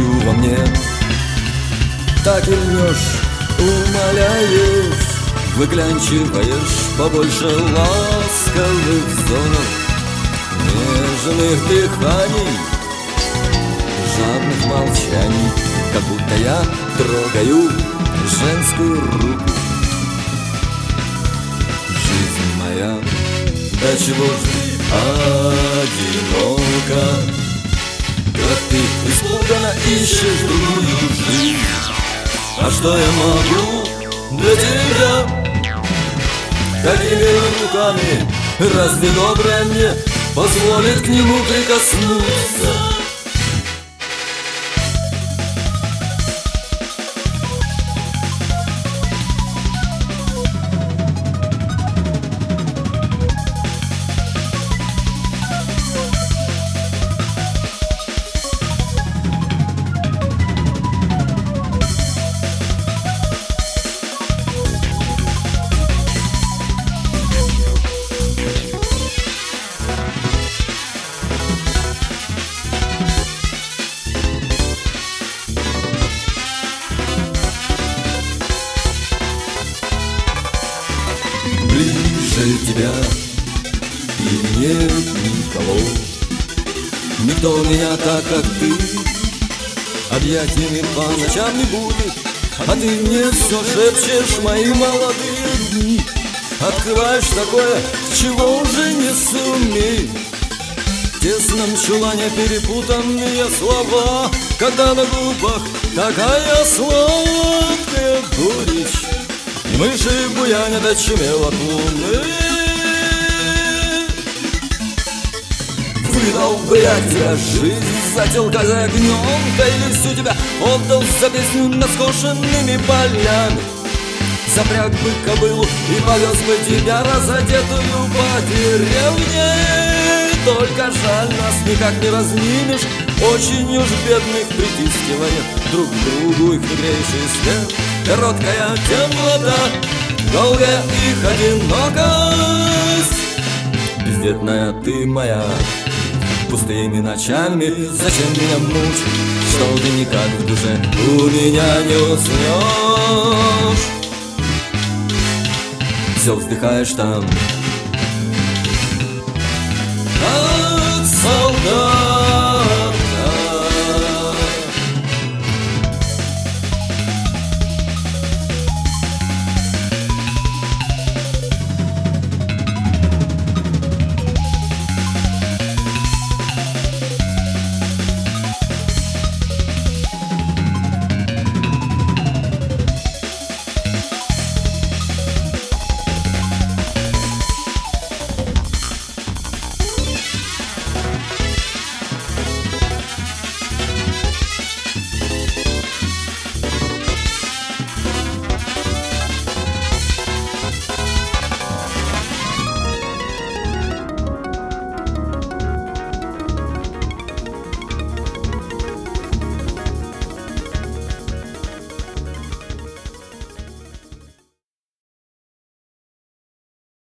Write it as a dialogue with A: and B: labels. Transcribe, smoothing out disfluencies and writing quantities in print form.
A: ночью во мне. Так и льнешь, умоляешь, выклянчиваешь побольше ласковых взоров, нежных дыханий, жадных молчаний, как будто я трогаю женскую руку. Жизнь моя, до чего ж одинока, как ты испуганно ищешь другую жизнь. А что я могу для тебя? Какими руками разве доброе мне позволит к нему прикоснуться? Ближе тебя и нет никого, никто меня так, как ты, объятиями по ночам не будет. А ты мне все шепчешь мои молодые дни, открываешь такое, чего уже не сумею. В тесном чулане перепутанные слова, когда на губах такая сладкая горечь, и мыши буянят очумел от луны. Выдал бы я тебя жизнь за телка за огнем-то, или всю тебя отдал за песню над скошенными полями. Запряг бы кобылу и повез бы тебя разодетую по деревне. Только жаль, нас никак не разнимешь, очень уж бедных притискивая друг к другу их мудрейший след. Короткая темнота, долгая их одинокость, бездетная ты моя, пустыми ночами зачем меня мучить, что ты никак в душе у меня не уснешь. Все вздыхаешь там, как солдат.